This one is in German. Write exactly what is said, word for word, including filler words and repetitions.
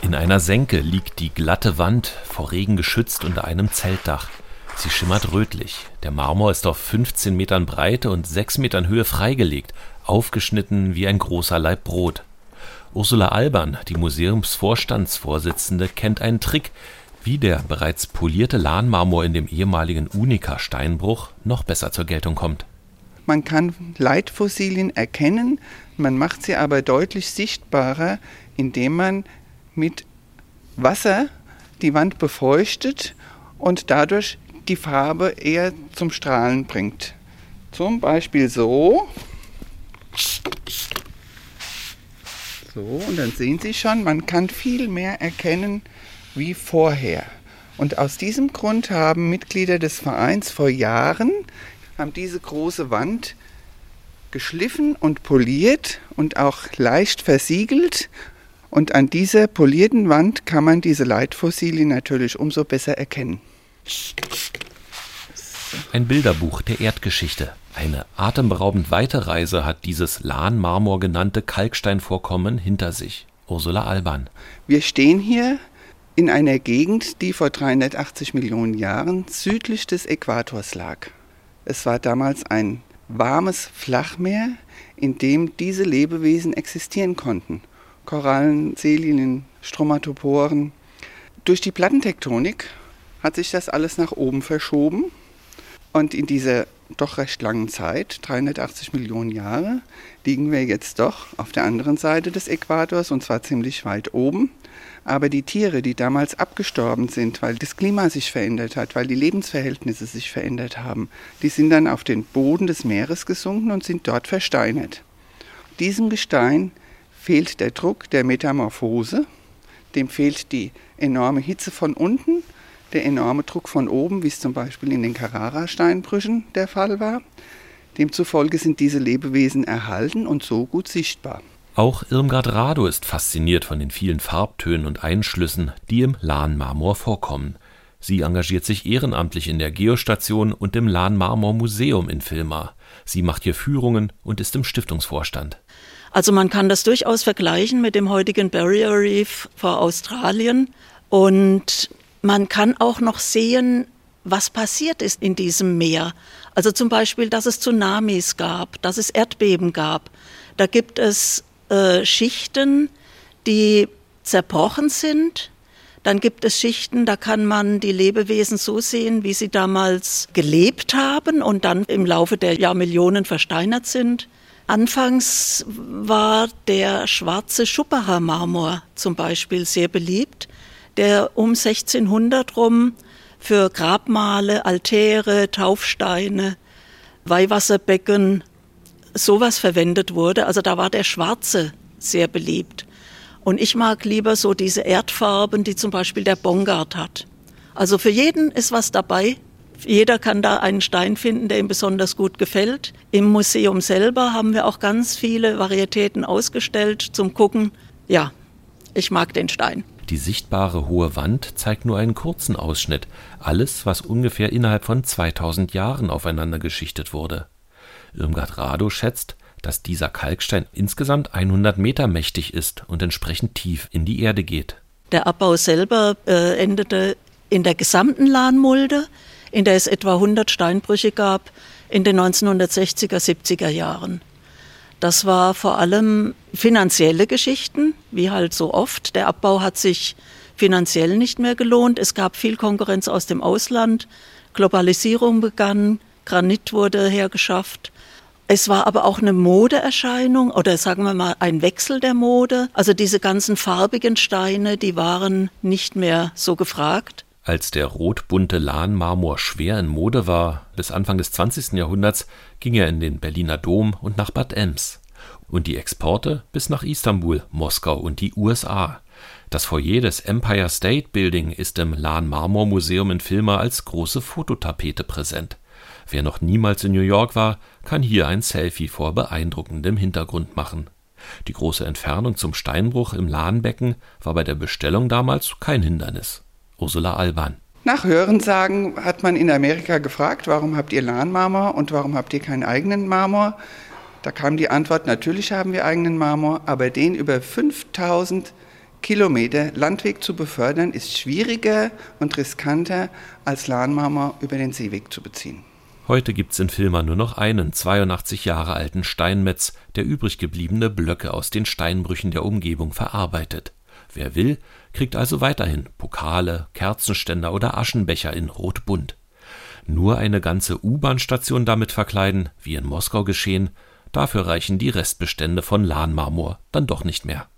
In einer Senke liegt die glatte Wand, vor Regen geschützt unter einem Zeltdach. Sie schimmert rötlich. Der Marmor ist auf fünfzehn Metern Breite und sechs Metern Höhe freigelegt, aufgeschnitten wie ein großer Laib Brot. Ursula Alban, die Museumsvorstandsvorsitzende, kennt einen Trick, wie der bereits polierte Lahnmarmor in dem ehemaligen Unica-Steinbruch noch besser zur Geltung kommt. Man kann Leitfossilien erkennen, man macht sie aber deutlich sichtbarer, indem man mit Wasser die Wand befeuchtet und dadurch die Farbe eher zum Strahlen bringt. Zum Beispiel so. So, und dann sehen Sie schon, man kann viel mehr erkennen wie vorher. Und aus diesem Grund haben Mitglieder des Vereins vor Jahren haben diese große Wand geschliffen und poliert und auch leicht versiegelt. Und an dieser polierten Wand kann man diese Leitfossilien natürlich umso besser erkennen. Ein Bilderbuch der Erdgeschichte. Eine atemberaubend weite Reise hat dieses Lahnmarmor genannte Kalksteinvorkommen hinter sich. Ursula Alban. Wir stehen hier in einer Gegend, die vor dreihundertachtzig Millionen Jahren südlich des Äquators lag. Es war damals ein warmes Flachmeer, in dem diese Lebewesen existieren konnten. Korallen, Selien, Stromatoporen. Durch die Plattentektonik hat sich das alles nach oben verschoben. Und in dieser doch recht langen Zeit, dreihundertachtzig Millionen Jahre, liegen wir jetzt doch auf der anderen Seite des Äquators, und zwar ziemlich weit oben. Aber die Tiere, die damals abgestorben sind, weil das Klima sich verändert hat, weil die Lebensverhältnisse sich verändert haben, die sind dann auf den Boden des Meeres gesunken und sind dort versteinert. Diesem Gestein fehlt der Druck der Metamorphose, dem fehlt die enorme Hitze von unten, der enorme Druck von oben, wie es zum Beispiel in den Carrara-Steinbrüchen der Fall war. Demzufolge sind diese Lebewesen erhalten und so gut sichtbar. Auch Irmgard Radow ist fasziniert von den vielen Farbtönen und Einschlüssen, die im Lahnmarmor vorkommen. Sie engagiert sich ehrenamtlich in der Geostation und im Lahnmarmor-Museum in Vilmar. Sie macht hier Führungen und ist im Stiftungsvorstand. Also man kann das durchaus vergleichen mit dem heutigen Barrier Reef vor Australien. Und man kann auch noch sehen, was passiert ist in diesem Meer. Also zum Beispiel, dass es Tsunamis gab, dass es Erdbeben gab. Da gibt es äh, Schichten, die zerbrochen sind. Dann gibt es Schichten, da kann man die Lebewesen so sehen, wie sie damals gelebt haben und dann im Laufe der Jahrmillionen versteinert sind. Anfangs war der schwarze Schuppacher Marmor zum Beispiel sehr beliebt, der um sechzehnhundert rum für Grabmale, Altäre, Taufsteine, Weihwasserbecken, sowas verwendet wurde. Also da war der Schwarze sehr beliebt. Und ich mag lieber so diese Erdfarben, die zum Beispiel der Bongard hat. Also für jeden ist was dabei. Jeder kann da einen Stein finden, der ihm besonders gut gefällt. Im Museum selber haben wir auch ganz viele Varietäten ausgestellt zum Gucken. Ja, ich mag den Stein. Die sichtbare hohe Wand zeigt nur einen kurzen Ausschnitt. Alles, was ungefähr innerhalb von zweitausend Jahren aufeinander geschichtet wurde. Irmgard Radow schätzt, dass dieser Kalkstein insgesamt hundert Meter mächtig ist und entsprechend tief in die Erde geht. Der Abbau selber äh, endete in der gesamten Lahnmulde, in der es etwa hundert Steinbrüche gab, in den neunzehnhundertsechziger, siebziger Jahren. Das war vor allem finanzielle Geschichten, wie halt so oft. Der Abbau hat sich finanziell nicht mehr gelohnt. Es gab viel Konkurrenz aus dem Ausland. Globalisierung begann, Granit wurde hergeschafft. Es war aber auch eine Modeerscheinung oder sagen wir mal ein Wechsel der Mode. Also diese ganzen farbigen Steine, die waren nicht mehr so gefragt. Als der rotbunte Lahnmarmor schwer in Mode war, bis Anfang des zwanzigsten Jahrhunderts, ging er in den Berliner Dom und nach Bad Ems. Und die Exporte bis nach Istanbul, Moskau und die U S A. Das Foyer des Empire State Building ist im Lahnmarmor-Museum in Vilmar als große Fototapete präsent. Wer noch niemals in New York war, kann hier ein Selfie vor beeindruckendem Hintergrund machen. Die große Entfernung zum Steinbruch im Lahnbecken war bei der Bestellung damals kein Hindernis. Ursula Alban. Nach Hörensagen hat man in Amerika gefragt, warum habt ihr Lahnmarmor und warum habt ihr keinen eigenen Marmor? Da kam die Antwort, natürlich haben wir eigenen Marmor, aber den über fünftausend Kilometer Landweg zu befördern, ist schwieriger und riskanter, als Lahnmarmor über den Seeweg zu beziehen. Heute gibt's in Villmar nur noch einen zweiundachtzig Jahre alten Steinmetz, der übrig gebliebene Blöcke aus den Steinbrüchen der Umgebung verarbeitet. Wer will, kriegt also weiterhin Pokale, Kerzenständer oder Aschenbecher in rot-bunt. Nur eine ganze U-Bahn-Station damit verkleiden, wie in Moskau geschehen, dafür reichen die Restbestände von Lahnmarmor dann doch nicht mehr.